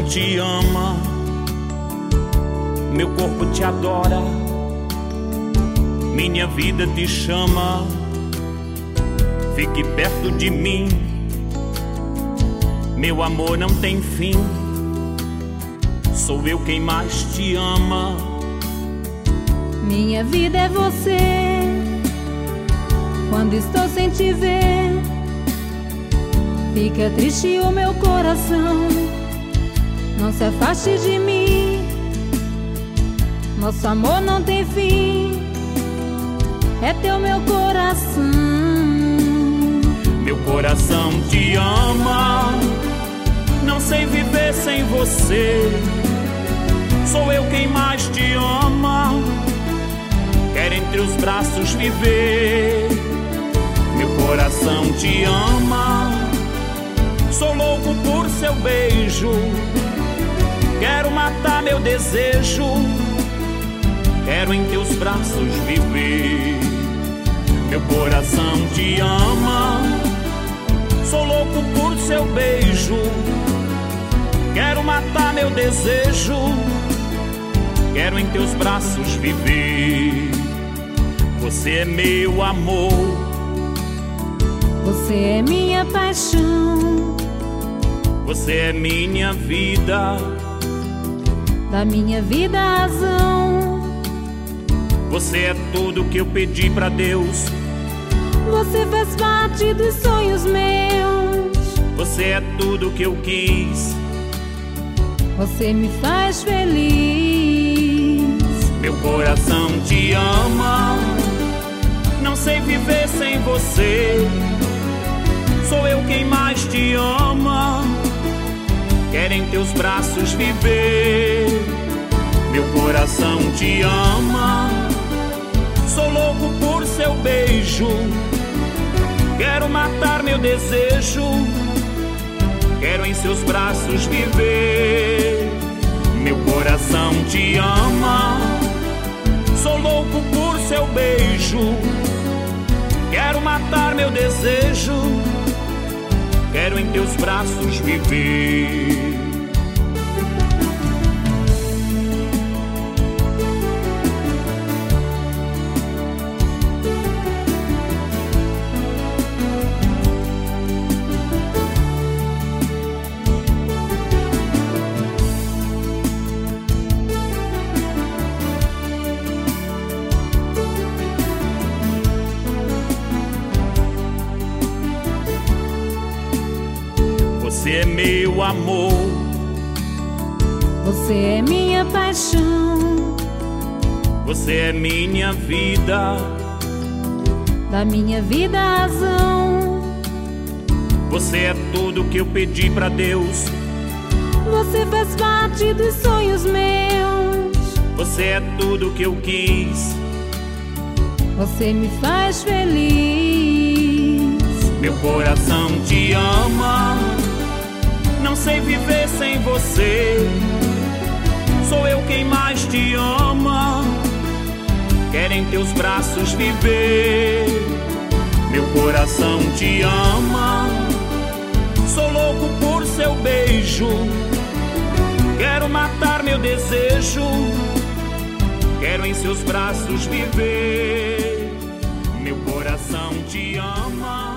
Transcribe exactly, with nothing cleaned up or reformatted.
te ama, meu corpo te adora, minha vida te chama. Fique perto de mim, meu amor não tem fim. Sou eu quem mais te ama. Minha vida é você. Quando estou sem te ver, fica triste o meu coração. Não se afaste de mim, nosso amor não tem fim. É teu meu coração. Meu coração te ama, não sei viver sem você. Sou eu quem mais te ama, quero entre os braços viver. Meu coração te ama, sou louco por seu beijo. Quero matar meu desejo, quero em teus braços viver. Meu coração te ama, sou louco por seu beijo. Quero matar meu desejo, quero em teus braços viver. Você é meu amor, você é minha paixão, você é minha vida, da minha vida a razão. Você é tudo que eu pedi pra Deus. Você faz parte dos sonhos meus. Você é tudo que eu quis. Você me faz feliz. Meu coração te ama, não sei viver sem você. Sou eu quem mais te ama, quero em teus braços viver. Meu coração te ama, sou louco por seu beijo. Quero matar meu desejo, quero em seus braços viver. Meu coração te ama, sou louco por seu beijo. Quero matar meu desejo, quero em teus braços viver. Você é meu amor, você é minha paixão, você é minha vida, da minha vida a razão. Você é tudo que eu pedi pra Deus. Você faz parte dos sonhos meus. Você é tudo que eu quis. Você me faz feliz. Meu coração te ama, não sei viver sem você. Sou eu quem mais te ama, quero em teus braços viver. Meu coração te ama, sou louco por seu beijo. Quero matar meu desejo, quero em seus braços viver. Meu coração te ama,